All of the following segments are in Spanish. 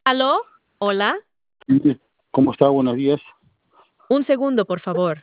¿Aló? Hola. Sí, ¿cómo está? Buenos días. Un segundo, por favor.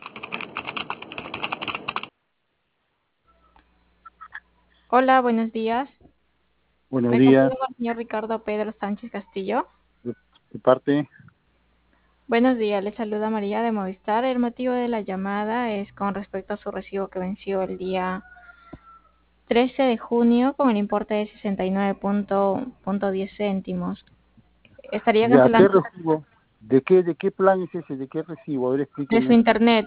Hola, buenos días. Buenos Me días. comunico con el señor Ricardo Pedro Sánchez Castillo. De parte, Buenos días, le saluda María de Movistar. El motivo de la llamada es con respecto a su recibo que venció el día 13 de junio con el importe de 69.10 céntimos. Estaría ¿de qué cancelando recibo? ¿De qué plan es ese? ¿De qué recibo? A ver, de su explíqueme. internet.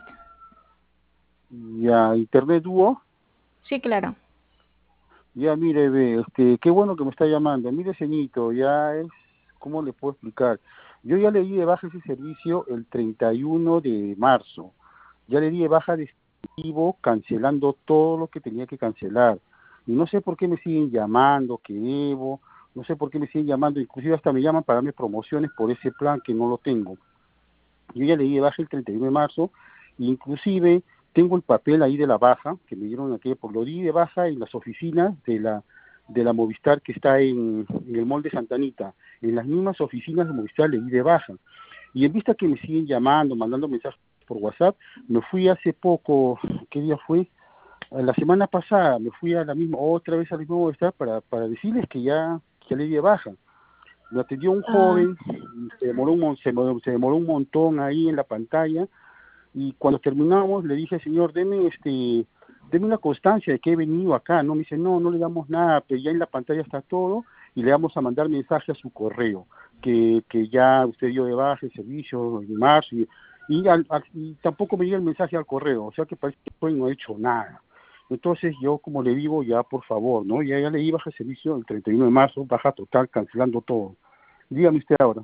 Ya, Internet Dúo. Sí, claro. Ya, mire, ve, qué bueno que me está llamando. Mire, señito, ya es, ¿cómo le puedo explicar? Yo ya le di de baja ese servicio el 31 de marzo. Ya le di de baja de recibo cancelando todo lo que tenía que cancelar. Y no sé por qué me siguen llamando, que debo, no sé por qué me siguen llamando, inclusive hasta me llaman para darme promociones por ese plan que no lo tengo. Yo ya le di de baja el 31 de marzo, inclusive tengo el papel ahí de la baja, que me dieron aquello, por lo di de baja en las oficinas de la Movistar que está en el Mall de Santa Anita. En las mismas oficinas de Movistar le di de baja. Y en vista que me siguen llamando, mandando mensajes por WhatsApp, me fui hace poco, ¿qué día fue? La semana pasada me fui a la misma, otra vez a la misma Movistar para decirles que ya le di de baja. Me atendió un Ah, joven, se demoró un montón ahí en la pantalla, y cuando terminamos le dije, señor, deme una constancia de que he venido acá, ¿no? Me dice, no, no le damos nada, pero ya en la pantalla está todo y le vamos a mandar mensaje a su correo, que ya usted dio de baja el servicio en marzo, y tampoco me llega el mensaje al correo, o sea que parece que hoy no he hecho nada. Entonces yo, como le digo, ya por favor, ¿no? Ya le di baja el servicio el 31 de marzo, baja total, cancelando todo. Dígame usted ahora.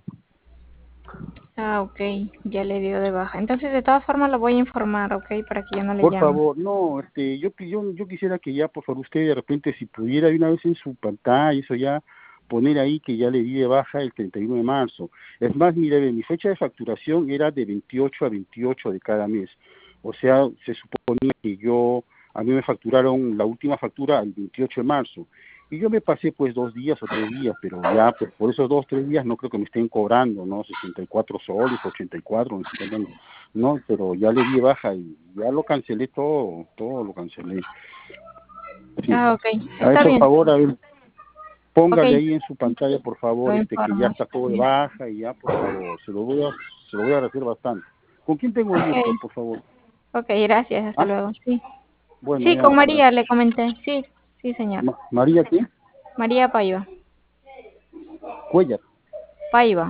ok, ya le dio de baja. Entonces, de todas formas, lo voy a informar, ok, para que ya no le Por llame. favor, no, yo quisiera que ya, por favor, usted de repente, si pudiera de una vez en su pantalla, eso ya, poner ahí que ya le di de baja el 31 de marzo. Es más, mire, mi fecha de facturación era de 28 a 28 de cada mes. O sea, se suponía que a mí me facturaron la última factura el 28 de marzo. Y yo me pasé pues 2 días o 3 días, pero ya pues, por esos 2, 3 días no creo que me estén cobrando, ¿no? 64 soles, 84, no, pero ya le di baja y ya lo cancelé todo lo cancelé. Sí. Ok, A ver, está por bien. favor, a ver, Ok, póngale ahí en su pantalla, por lo favor, que ya informo. está todo de baja y ya, por favor, se lo voy a agradecer bastante. ¿Con quién tengo el gusto, Ok, por favor? ok, gracias, hasta Ah, luego. Sí, bueno, sí, ya, con María gracias. le comenté. Sí, sí, señor. María, ¿qué? María Paiva. Cuellar, Paiva.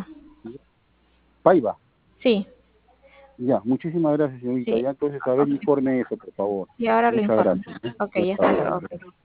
Paiva. Sí, Ya, muchísimas gracias, señorita. sí. Ya, entonces, a ver, Ok, informe eso, por favor. y ahora lo Muchas informo. gracias. Ok, Ya, hasta hasta luego. luego. Ok.